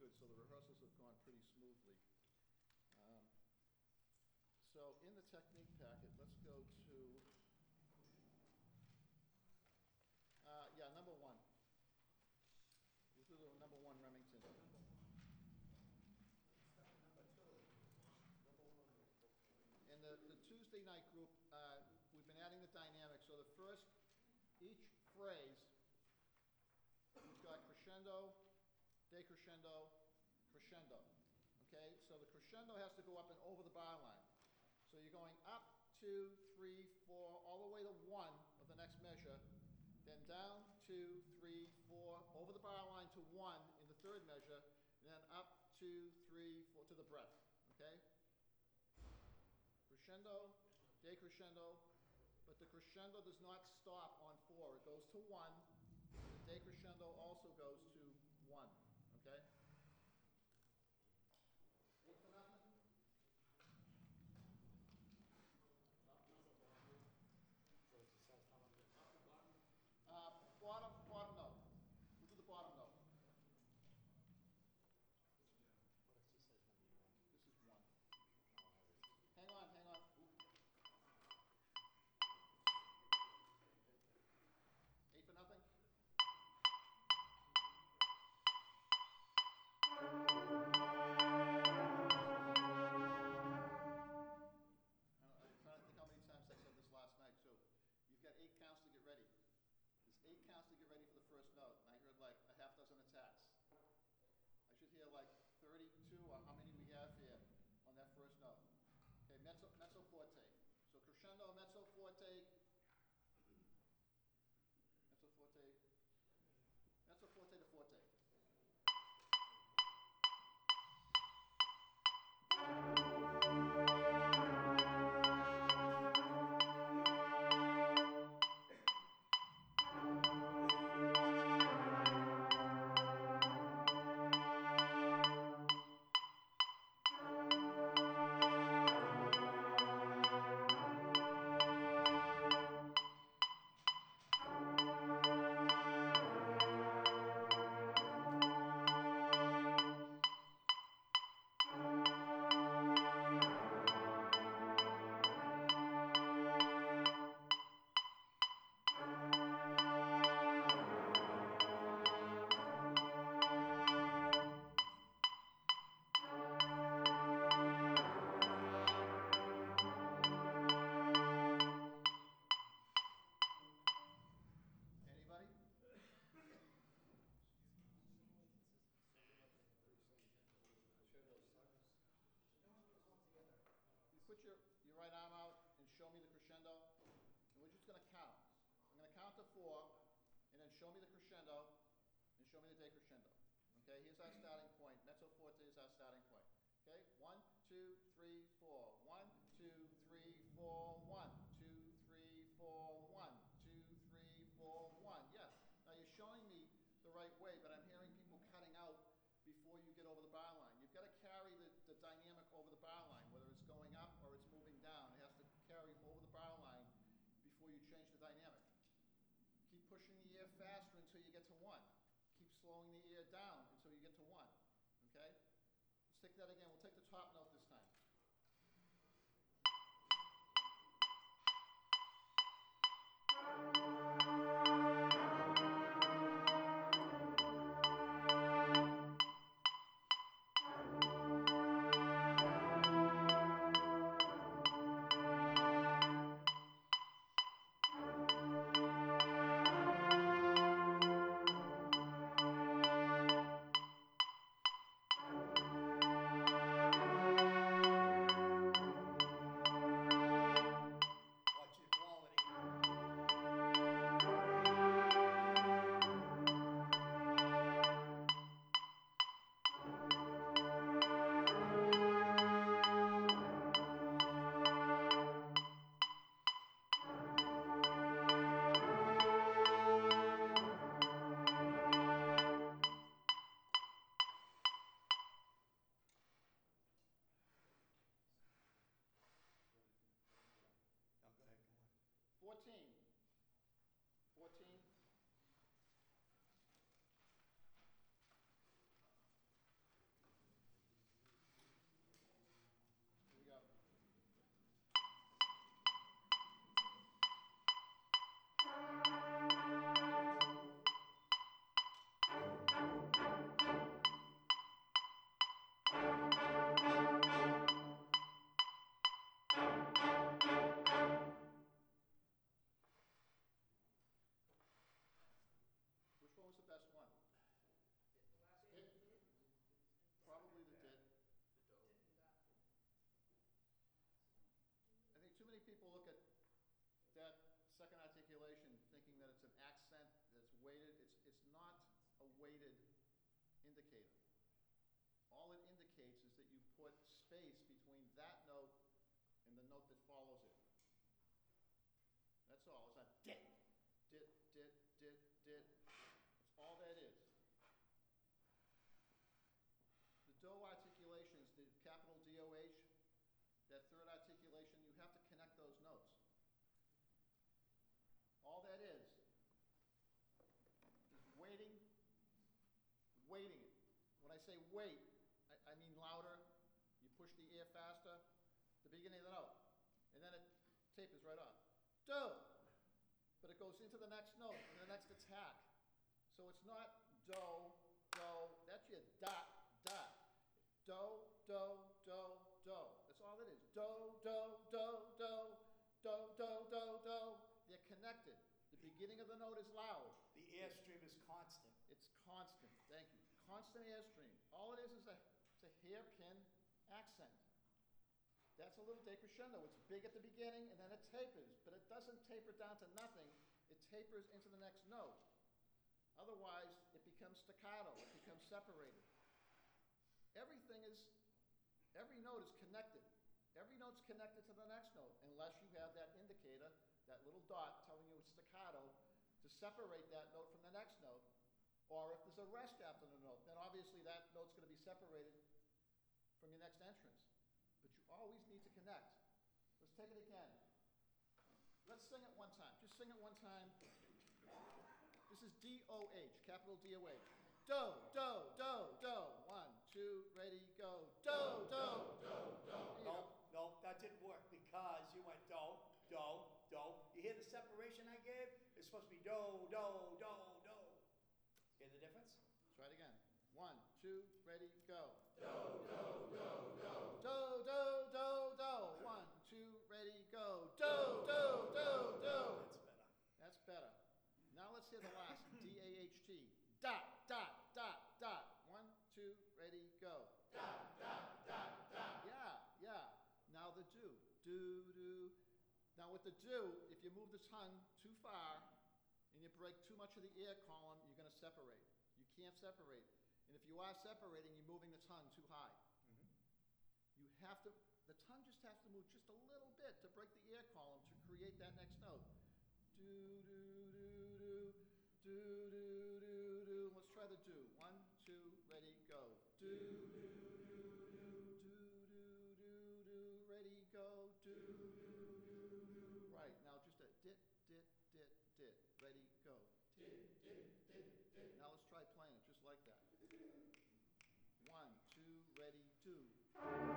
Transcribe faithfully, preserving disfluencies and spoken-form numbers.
good, so the rehearsals have gone pretty smoothly. Um, so in the technique packet, let's go to, uh, yeah, number one. We'll do the number one Remington. In the, the Tuesday night group, uh, we've been adding the dynamics. So the first, each phrase, we've got crescendo, decrescendo, crescendo. Okay, so the crescendo has to go up and over the bar line. So you're going up, two, three, four, all the way to one of the next measure, then down, two, three, four, over the bar line to one in the third measure, and then up, two, three, four, to the breath. Okay? Crescendo, decrescendo, but the crescendo does not stop on four. It goes to one. The decrescendo also goes to one. Okay? Eight for nothing? Uh, bottom, bottom note. We'll do the bottom note. This is one. Hang on, hang on. Eight for nothing? Last night too. You've got eight counts to get ready. There's eight counts to get ready for the first note, and I heard like a half dozen attacks. I should hear like thirty-two, or how many we have here on that first note. Okay, mezzo, mezzo forte. So crescendo, mezzo forte, mezzo forte, mezzo forte to forte. Put your, your right arm out and show me the crescendo, and we're just going to count. I'm going to count to four, and then show me the crescendo, and show me the decrescendo. Okay, here's our starting point. Mezzo forte is our starting point. Okay, one, two, three, four. One, two, three, four, one. Two, three, four, one. Two, three, four, one. Yes. Now you're showing me the right way, but I'm hearing people cutting out before you get over the bar line. You've got to carry the, the dynamic over the bar line, whether it's going up or it's moving down. It has to carry over the bar line before you change the dynamic. Keep pushing the ear faster until you get to one. Keep slowing the ear down until you get to one. Okay? Let's take that again. We'll take the top note this time. That's all. It's not dit, dit, dit, dit, dit. That's all that is. The do articulations, the capital D O H, that third articulation, you have to connect those notes. All that is, is waiting, waiting it. When I say wait, I, I mean louder, you push the ear faster, the beginning of the note, and then it tapers right off. Do, but it goes into the next note, and the next attack. So it's not do, do, that's your dot, dot. Do, do, do, do. That's all it is. Do, do, do, do, do, do, do, do. They're connected. The beginning of the note is loud. The airstream is constant. It's constant. Thank you. Constant airstream. All it is is a, it's a hairpin accent. That's a little decrescendo. It's big at the beginning and then it tapers, but it doesn't taper down to nothing. It tapers into the next note. Otherwise, it becomes staccato. It becomes separated. Everything is, every note is connected. Every note's connected to the next note, unless you have that indicator, that little dot telling you it's staccato, to separate that note from the next note. Or if there's a rest after the note, then obviously that note's going to be separated from your next entrance. But you always need to connect. Let's take it again. Let's sing it one time. Just sing it one time. This is D O H, capital D O H. Do, do, do, do. One, two, ready, go. Do, do, do, do. No, no, that didn't work because you went do, do, do. You hear the separation I gave? It's supposed to be do, do, do, do. Hear the difference? Let's try it again. One, two, ready, go. Do, do, do, do. Do, do, do, do. One, two, ready, go. Do, do, do, do. That's better. That's better. Now let's hear the last. D A H T. Dot, dot, dot, dot. One, two, ready, go. Dot, dot, dot, dot. Yeah, yeah. Now the do. Do, do. Now with the do, if you move the tongue too far and you break too much of the ear column, you're going to separate. You can't separate. And if you are separating, you're moving the tongue too high. Mm-hmm. You have to, the tongue just has to move just a little bit to break the ear column to create that next note. Do, do, do, do, do, do, do, do. Let's try the do. One, two, ready, go. Do, do, do, do, do, do, do, do, ready, go. Do, do, do, do. Right, now just a dit, dit, dit, dit. Ready, go. Dit, dit, dit, dit. Now let's try playing it just like that. One, two, ready, do.